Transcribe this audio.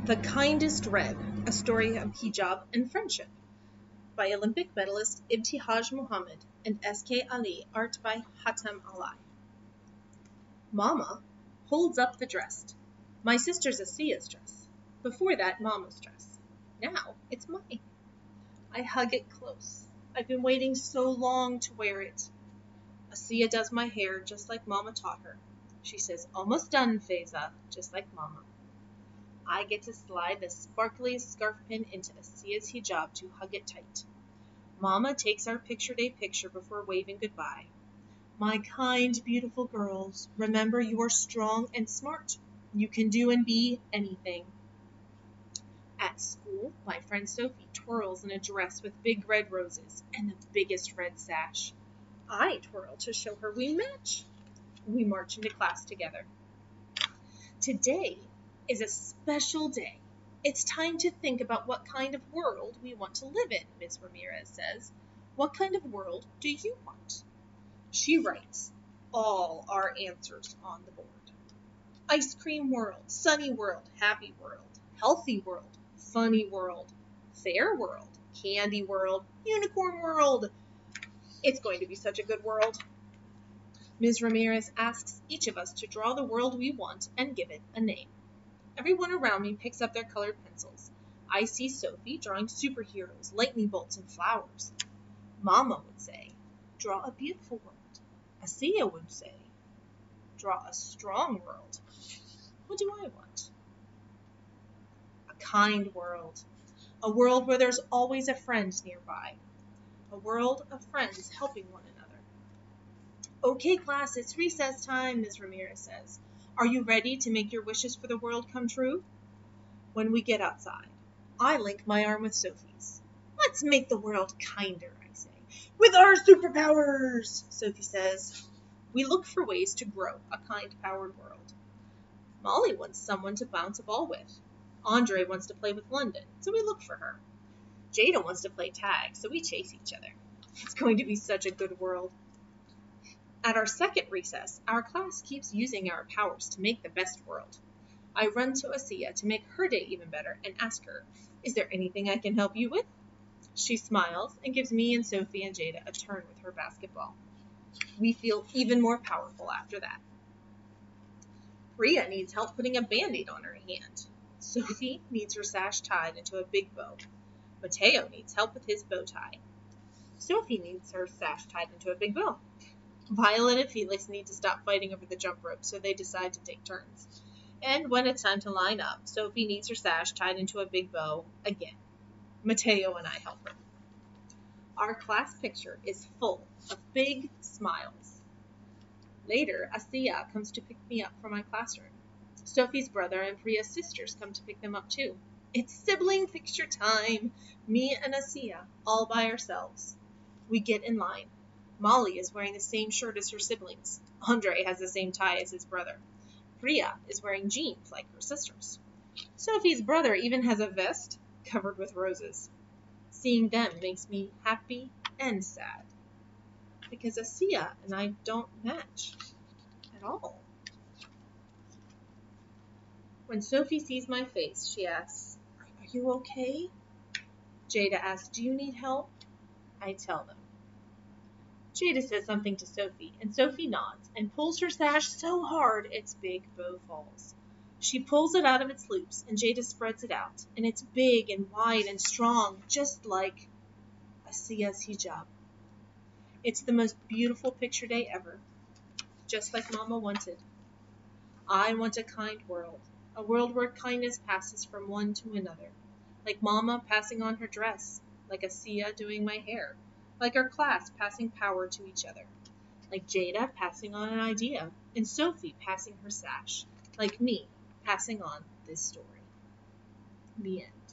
The Kindest Red, A Story of Hijab and Friendship by Olympic medalist Ibtihaj Muhammad and S.K. Ali, art by Hatem Ali. Mama holds up the dress. My sister's Asiya's dress. Before that, Mama's dress. Now it's mine. I hug it close. I've been waiting so long to wear it. Asiya does my hair just like Mama taught her. She says, "Almost done, Faiza," just like Mama. I get to slide the sparkliest scarf pin into Asiya's hijab to hug it tight. Mama takes our picture day picture before waving goodbye. My kind, beautiful girls, remember you are strong and smart. You can do and be anything. At school, my friend Sophie twirls in a dress with big red roses and the biggest red sash. I twirl to show her we match. We march into class together. Today is a special day. It's time to think about what kind of world we want to live in, Ms. Ramirez says. What kind of world do you want? She writes all our answers on the board. Ice cream world, sunny world, happy world, healthy world, funny world, fair world, candy world, unicorn world. It's going to be such a good world. Ms. Ramirez asks each of us to draw the world we want and give it a name. Everyone around me picks up their colored pencils. I see Sophie drawing superheroes, lightning bolts, and flowers. Mama would say, "Draw a beautiful world." Asiya would say, "Draw a strong world." What do I want? A kind world. A world where there's always a friend nearby. A world of friends helping one another. Okay, class, it's recess time, Ms. Ramirez says. Are you ready to make your wishes for the world come true? When we get outside, I link my arm with Sophie's. Let's make the world kinder, I say. With our superpowers, Sophie says. We look for ways to grow a kind-powered world. Molly wants someone to bounce a ball with. Andre wants to play with London, so we look for her. Jada wants to play tag, so we chase each other. It's going to be such a good world. At our second recess, our class keeps using our powers to make the best world. I run to Asiya to make her day even better and ask her, "Is there anything I can help you with?" She smiles and gives me and Sophie and Jada a turn with her basketball. We feel even more powerful after that. Priya needs help putting a band-aid on her hand. Sophie needs her sash tied into a big bow. Mateo needs help with his bow tie. Sophie needs her sash tied into a big bow. Violet and Felix need to stop fighting over the jump rope, so they decide to take turns. And when it's time to line up, Sophie needs her sash tied into a big bow again. Mateo and I help her. Our class picture is full of big smiles. Later, Asiya comes to pick me up from my classroom. Sophie's brother and Priya's sisters come to pick them up too. It's sibling picture time. Me and Asiya, all by ourselves. We get in line. Molly is wearing the same shirt as her siblings. Andre has the same tie as his brother. Priya is wearing jeans like her sisters. Sophie's brother even has a vest covered with roses. Seeing them makes me happy and sad. Because Asiya and I don't match at all. When Sophie sees my face, she asks, "Are you okay?" Jada asks, "Do you need help?" I tell them. Jada says something to Sophie, and Sophie nods and pulls her sash so hard its big bow falls. She pulls it out of its loops, and Jada spreads it out, and it's big and wide and strong, just like Asiya's hijab. It's the most beautiful picture day ever, just like Mama wanted. I want a kind world, a world where kindness passes from one to another, like Mama passing on her dress, like Asiya doing my hair, like our class passing power to each other, like Jada passing on an idea, and Sophie passing her sash, like me passing on this story. The end.